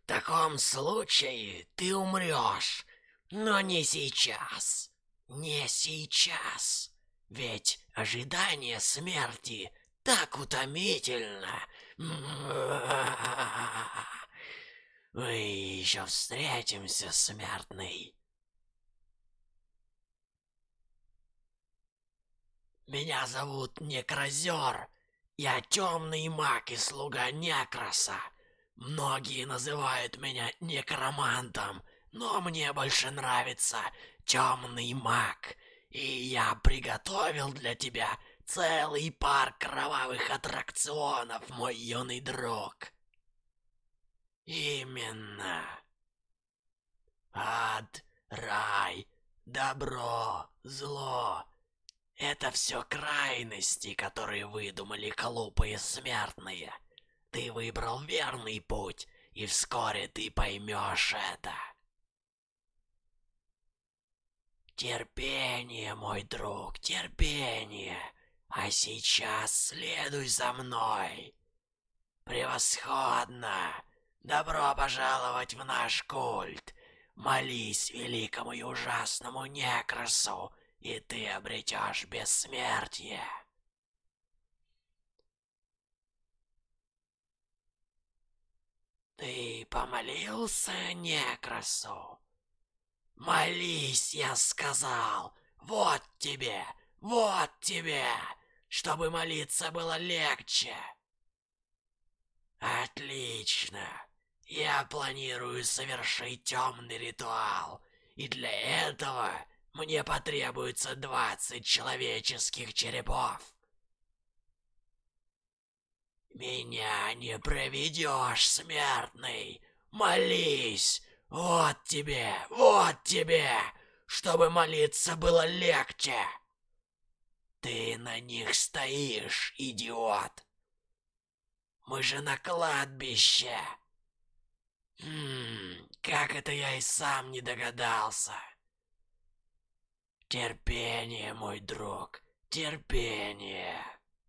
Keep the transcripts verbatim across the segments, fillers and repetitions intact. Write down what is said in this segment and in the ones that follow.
таком случае ты умрешь, но не сейчас. Не сейчас. Ведь ожидание смерти так утомительно. Мы еще встретимся, смертный. Меня зовут Некрозер. Я темный маг и слуга Некроса. Многие называют меня некромантом, но мне больше нравится темный маг. И я приготовил для тебя целый парк кровавых аттракционов, мой юный друг. Именно. Ад, рай, добро, зло. Это все крайности, которые выдумали глупые смертные. Ты выбрал верный путь, и вскоре ты поймешь это. Терпение, мой друг, терпение. А сейчас следуй за мной. Превосходно. Добро пожаловать в наш культ. Молись великому и ужасному Некросу, и ты обретешь бессмертие. Ты помолился Некросу? Молись, я сказал. Вот тебе, вот тебе, чтобы молиться было легче. Отлично. Я планирую совершить темный ритуал, и для этого мне потребуется двадцать человеческих черепов. Меня не проведешь, смертный. Молись. Вот тебе, вот тебе, чтобы молиться было легче. Ты на них стоишь, идиот. Мы же на кладбище. Хм, как это я и сам не догадался. Терпение, мой друг, терпение.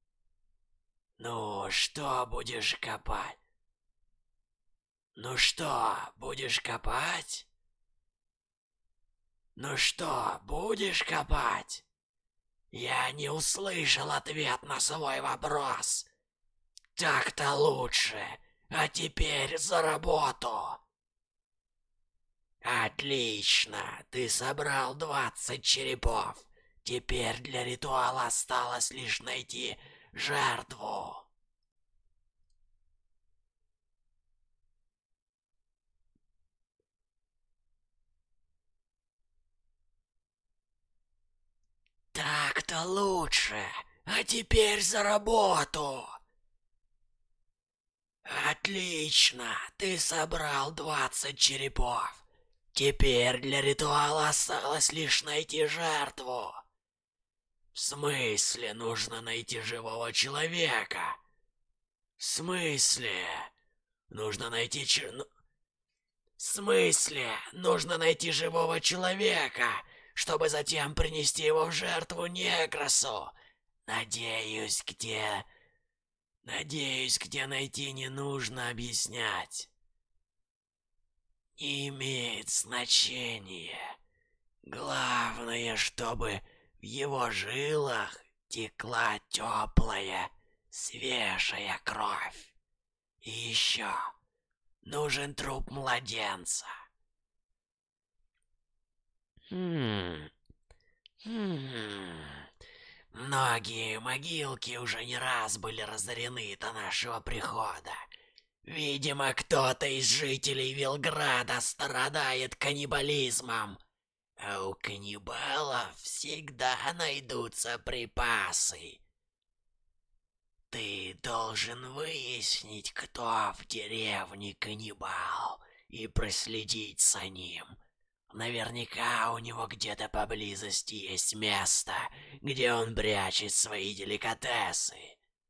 Ну, что будешь копать? Ну что, будешь копать? Ну что, будешь копать? Я не услышал ответ на свой вопрос. Так-то лучше. А теперь за работу. Отлично, ты собрал двадцать черепов. Теперь для ритуала осталось лишь найти жертву. Так-то лучше. А теперь за работу. Отлично, ты собрал двадцать черепов. Теперь для ритуала осталось лишь найти жертву. В смысле нужно найти живого человека? В смысле? Нужно найти чер... ну, В смысле? Нужно найти живого человека, чтобы затем принести его в жертву Некросу. Надеюсь, где... Надеюсь, где найти не нужно объяснять. Не имеет значения. Главное, чтобы в его жилах текла теплая, свежая кровь. И еще нужен труп младенца. Хм. Хм. Многие могилки уже не раз были разорены до нашего прихода. Видимо, кто-то из жителей Вилграда страдает каннибализмом. А у каннибалов всегда найдутся припасы. Ты должен выяснить, кто в деревне каннибал, и проследить за ним. Наверняка у него где-то поблизости есть место, где он прячет свои деликатесы.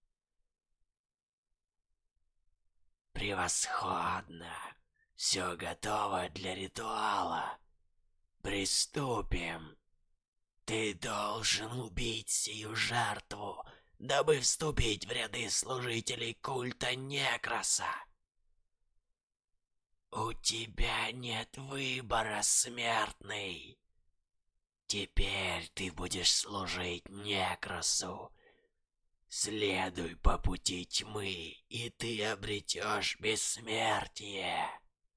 Превосходно. Все готово для ритуала. Приступим. Ты должен убить сию жертву, дабы вступить в ряды служителей культа Некроса. У тебя нет выбора, смертный. Теперь ты будешь служить Некросу. Следуй по пути тьмы, и ты обретешь бессмертие.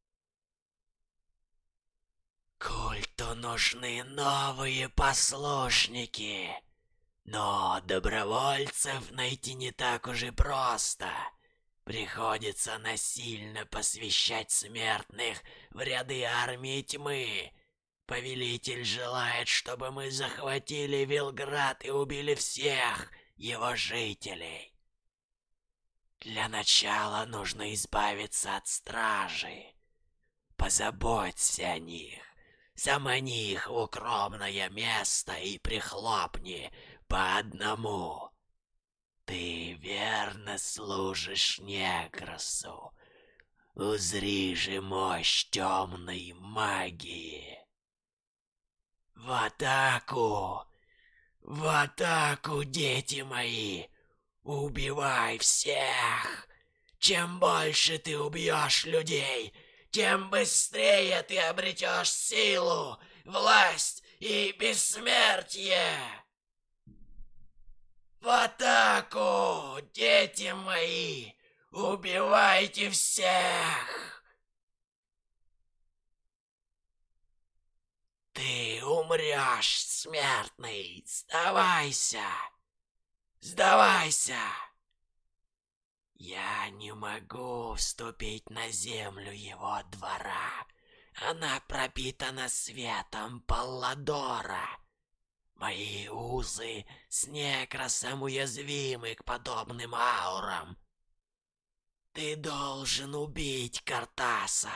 Культу нужны новые послушники, но добровольцев найти не так уж и просто. Приходится насильно посвящать смертных в ряды армии тьмы. Повелитель желает, чтобы мы захватили Вилград и убили всех его жителей. Для начала нужно избавиться от стражи. Позаботься о них. Замани их в укромное место и прихлопни по одному. Ты верно служишь Некросу. Узри же мощь темной магии. В атаку! В атаку, дети мои! Убивай всех! Чем больше ты убьешь людей, тем быстрее ты обретешь силу, власть и бессмертие! В атаку, дети мои! Убивайте всех! Ты умрешь, смертный! Сдавайся! Сдавайся! Я не могу вступить на землю его двора. Она пропитана светом Палладора. Мои узы с Некросом уязвимы к подобным аурам. Ты должен убить Картаса.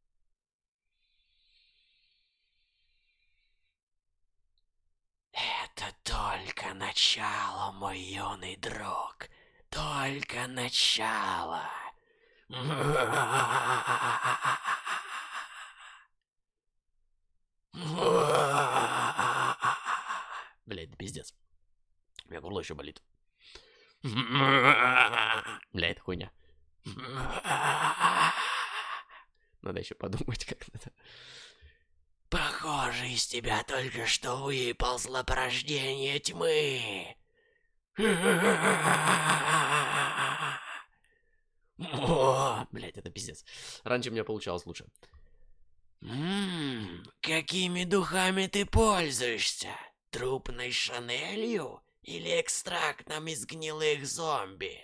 Это только начало, мой юный друг. Только начало. Блядь, да пиздец. У меня горло еще болит. Бля, это хуйня. Надо еще подумать, как надо. Похоже, из тебя только что выползло порождение тьмы. О, блядь, это пиздец. Раньше у меня получалось лучше. Ммм, какими духами ты пользуешься? Трупной Шанелью или экстрактом из гнилых зомби?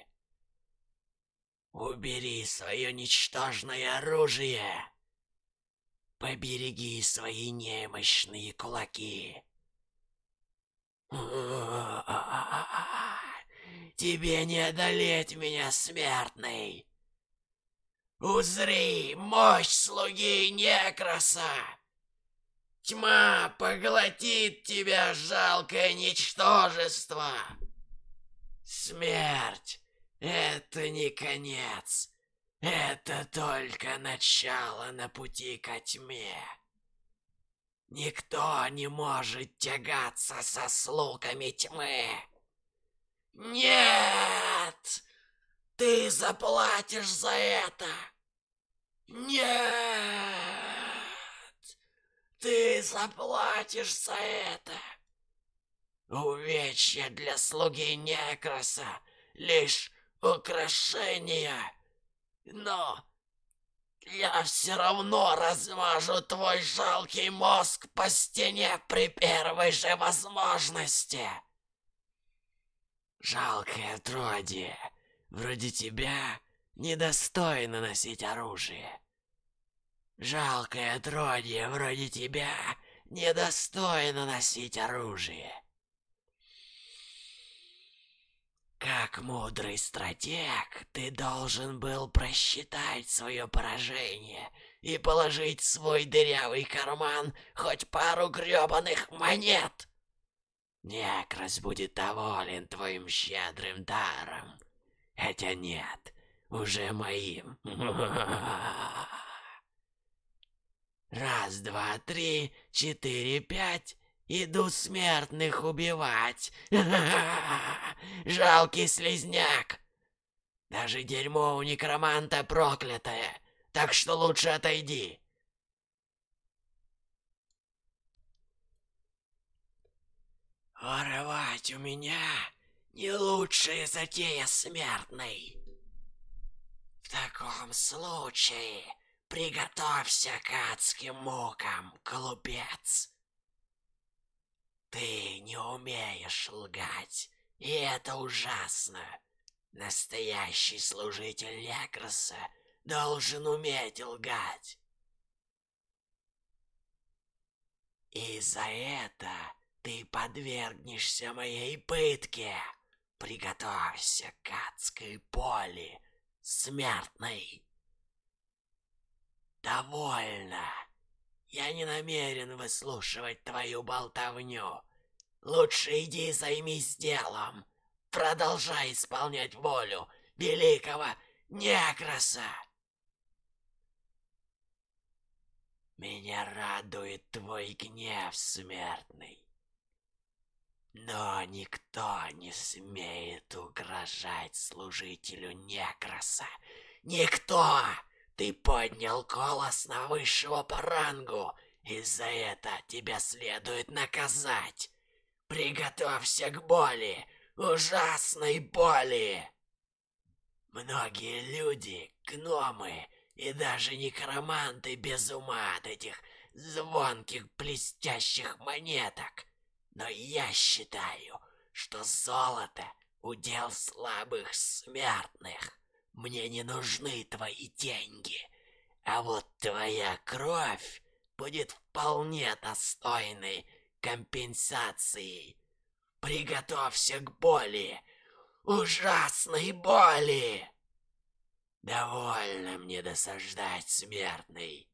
Убери свое ничтожное оружие. Побереги свои немощные кулаки. Тебе не одолеть меня, смертный. Узри мощь слуги Некроса. Тьма поглотит тебя, жалкое ничтожество. Смерть — это не конец. Это только начало на пути ко тьме. Никто не может тягаться со слугами тьмы. Нет! Ты заплатишь за это! Нет! Ты заплатишь за это! Увечья для слуги Некроса лишь украшения. Но я все равно размажу твой жалкий мозг по стене при первой же возможности. Жалкое отродье, вроде тебя, недостойно носить оружие. Жалкое отродье, вроде тебя, недостойно носить оружие. Как мудрый стратег, ты должен был просчитать свое поражение и положить в свой дырявый карман хоть пару грёбаных монет. Некрос будет доволен твоим щедрым даром. Хотя нет, уже моим. Раз, два, три, четыре, пять. Иду смертных убивать. Жалкий слизняк. Даже дерьмо у некроманта проклятое. так что лучше отойди. Воровать у меня не лучшая затея, смертный. В таком случае приготовься к адским мукам, глупец. Ты не умеешь лгать, и это ужасно. Настоящий служитель Некроса должен уметь лгать. И за это ты подвергнешься моей пытке. Приготовься к адской боли, смертный. Довольно. Я не намерен выслушивать твою болтовню. Лучше иди займись делом. Продолжай исполнять волю великого Некроса. Меня радует твой гнев, смертный. Но никто не смеет угрожать служителю Некроса. Никто! Ты поднял голос на высшего по рангу, и за это тебя следует наказать. Приготовься к боли, ужасной боли. Многие люди, гномы и даже некроманты без ума от этих звонких блестящих монеток. Но я считаю, что золото — удел слабых смертных. Мне не нужны твои деньги, а вот твоя кровь будет вполне достойной компенсацией. Приготовься к боли, ужасной боли. Довольно мне досаждать, смертный.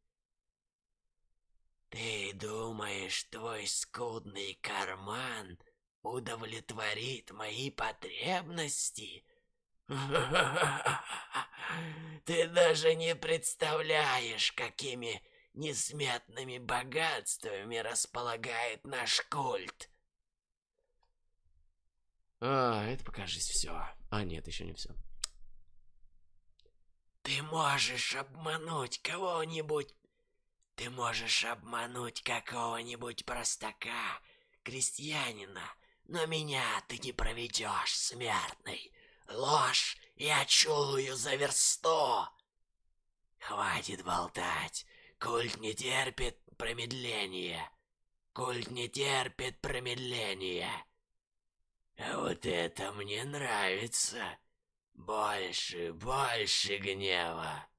Ты думаешь, твой скудный карман удовлетворит мои потребности? Ты даже не представляешь, какими несметными богатствами располагает наш культ. А, это покажись все. А, нет, еще не все. Ты можешь обмануть кого-нибудь. Ты можешь обмануть какого-нибудь простака, крестьянина, но меня ты не проведешь, смертный. Ложь я чую за версту. Хватит болтать. Культ не терпит промедления. Культ не терпит промедления. А вот это мне нравится. Больше, больше гнева.